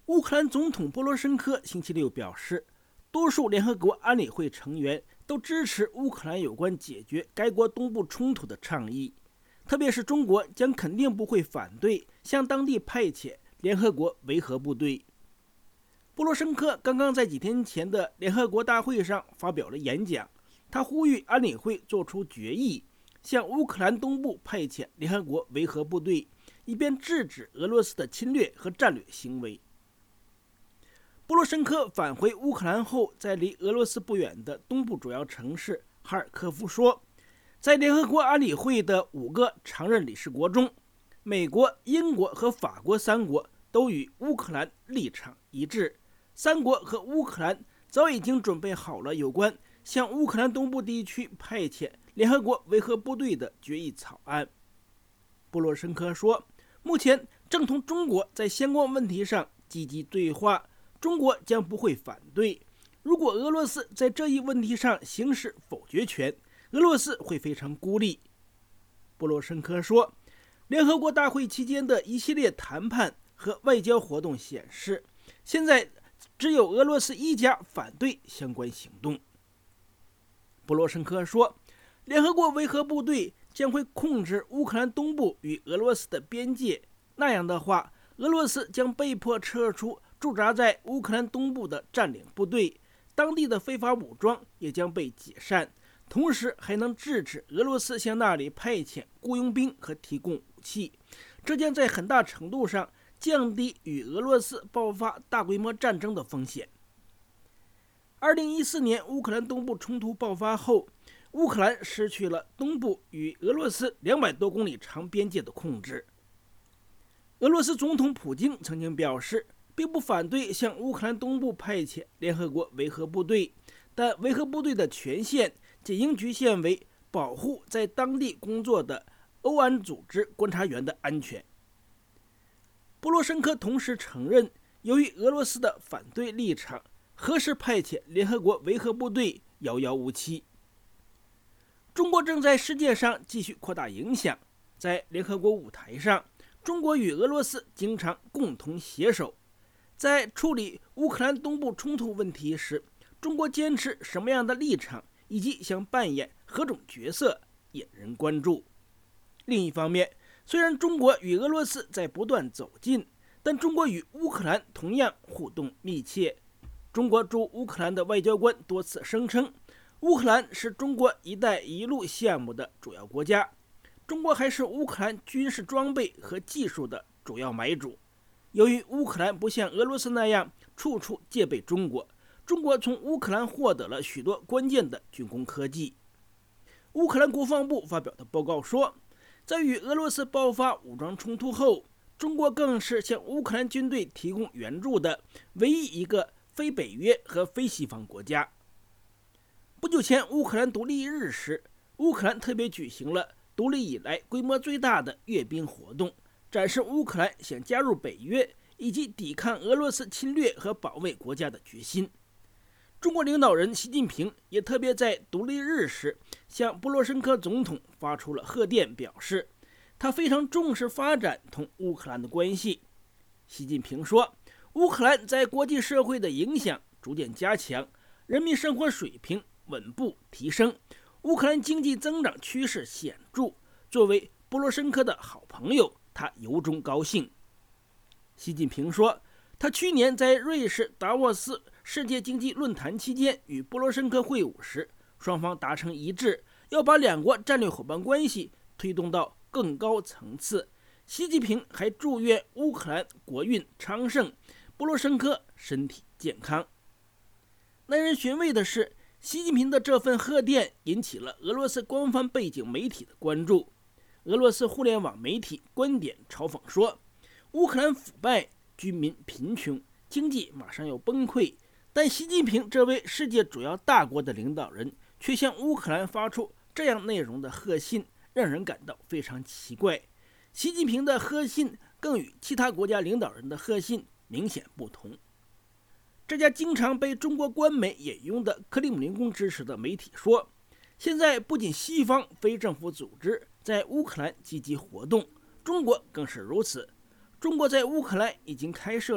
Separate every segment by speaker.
Speaker 1: 乌克兰总统波罗申科星期六表示，多数联合国安理会成员都支持乌克兰有关解决该国东部冲突的倡议，特别是中国将肯定不会反对向当地派遣联合国维和部队。波罗申科刚刚在几天前的联合国大会上发表了演讲，他呼吁安理会做出决议，向乌克兰东部派遣联合国维和部队，以便制止俄罗斯的侵略和战略行为。波罗申科返回乌克兰后，在离俄罗斯不远的东部主要城市哈尔科夫说，在联合国安理会的5个常任理事国中，美国、英国和法国3国都与乌克兰立场一致。3国和乌克兰早已经准备好了有关向乌克兰东部地区派遣联合国维和部队的决议草案。波罗申科说，目前正同中国在相关问题上积极对话，中国将不会反对。如果俄罗斯在这一问题上行使否决权，俄罗斯会非常孤立。波罗申科说，联合国大会期间的一系列谈判和外交活动显示，现在只有俄罗斯一家反对相关行动。波罗申科说，联合国维和部队将会控制乌克兰东部与俄罗斯的边界，那样的话，俄罗斯将被迫撤出驻扎在乌克兰东部的占领部队，当地的非法武装也将被解散，同时还能制止俄罗斯向那里派遣雇佣兵和提供武器，这将在很大程度上降低与俄罗斯爆发大规模战争的风险。2014年乌克兰东部冲突爆发后，乌克兰失去了东部与俄罗斯200多公里长边界的控制。俄罗斯总统普京曾经表示，并不反对向乌克兰东部派遣联合国维和部队，但维和部队的权限仅应局限为保护在当地工作的欧安组织观察员的安全。波罗申科同时承认，由于俄罗斯的反对立场，何时派遣联合国维和部队遥遥无期。中国正在世界上继续扩大影响，在联合国舞台上，中国与俄罗斯经常共同携手。在处理乌克兰东部冲突问题时，中国坚持什么样的立场，以及想扮演何种角色，引人关注。另一方面，虽然中国与俄罗斯在不断走近，但中国与乌克兰同样互动密切。中国驻乌克兰的外交官多次声称，乌克兰是中国“一带一路”项目的主要国家，中国还是乌克兰军事装备和技术的主要买主。由于乌克兰不像俄罗斯那样处处戒备中国，中国从乌克兰获得了许多关键的军工科技。乌克兰国防部发表的报告说，在与俄罗斯爆发武装冲突后，中国更是向乌克兰军队提供援助的唯一一个非北约和非西方国家。不久前乌克兰独立日时，乌克兰特别举行了独立以来规模最大的阅兵活动，展示乌克兰想加入北约以及抵抗俄罗斯侵略和保卫国家的决心。中国领导人习近平也特别在独立日时向波罗申科总统发出了贺电，表示他非常重视发展同乌克兰的关系。习近平说，乌克兰在国际社会的影响逐渐加强，人民生活水平稳步提升，乌克兰经济增长趋势显著。作为波罗申科的好朋友，他由衷高兴。习近平说，他去年在瑞士达沃斯世界经济论坛期间与波罗申科会晤时，双方达成一致，要把2国战略伙伴关系推动到更高层次。习近平还祝愿乌克兰国运昌盛，波罗申科身体健康。耐人寻味的是，习近平的这份贺电引起了俄罗斯官方背景媒体的关注。俄罗斯互联网媒体观点嘲讽说，乌克兰腐败，军民贫穷，经济马上要崩溃，但习近平这位世界主要大国的领导人却向乌克兰发出这样内容的贺信，让人感到非常奇怪。习近平的贺信更与其他国家领导人的贺信明显不同。这家经常被中国官媒引用的克里姆林宫支持的媒体说，现在不仅西方非政府组织在乌克兰积极活动，中国更是如此。中国在乌克兰已经开设了5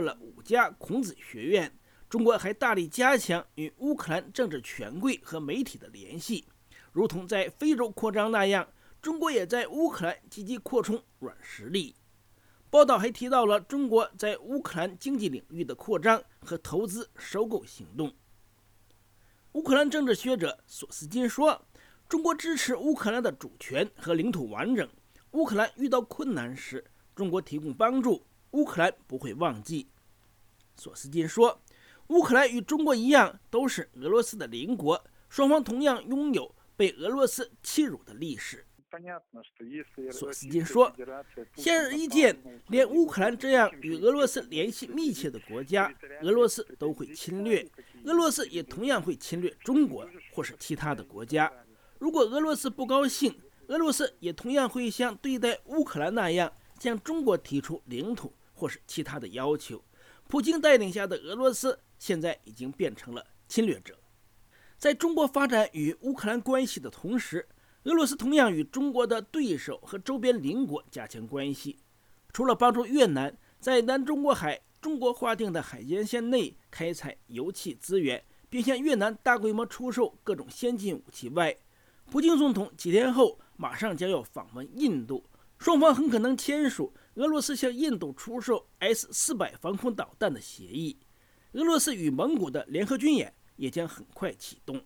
Speaker 1: 家孔子学院。中国还大力加强与乌克兰政治权贵和媒体的联系，如同在非洲扩张那样，中国也在乌克兰积极扩充软实力。报道还提到了中国在乌克兰经济领域的扩张和投资收购行动。乌克兰政治学者索斯金说，中国支持乌克兰的主权和领土完整，乌克兰遇到困难时，中国提供帮助，乌克兰不会忘记。索斯金说，乌克兰与中国一样都是俄罗斯的邻国，双方同样拥有被俄罗斯欺辱的历史。索斯金说，显而易见，连乌克兰这样与俄罗斯联系密切的国家，俄罗斯都会侵略，俄罗斯也同样会侵略中国或是其他的国家。如果俄罗斯不高兴，俄罗斯也同样会像对待乌克兰那样，向中国提出领土或是其他的要求。普京带领下的俄罗斯现在已经变成了侵略者。在中国发展与乌克兰关系的同时，俄罗斯同样与中国的对手和周边邻国加强关系。除了帮助越南在南中国海中国划定的海间线内开采油气资源，并向越南大规模出售各种先进武器外，普京总统几天后马上将要访问印度，双方很可能签署俄罗斯向印度出售 S-400防空导弹的协议。俄罗斯与蒙古的联合军演也将很快启动。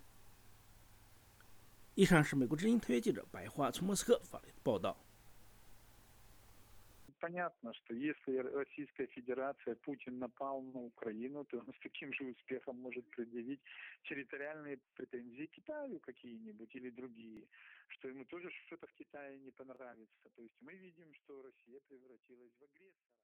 Speaker 1: 以上是美国之音特约记者白桦从莫斯科发来的报道。
Speaker 2: Понятно, что если Российская Федерация, Путин напал на Украину, то он с таким же успехом может предъявить территориальные претензии Китаю какие-нибудь или другие, что ему тоже что-то в Китае не понравится. То есть мы видим, что Россия превратилась в агрессора.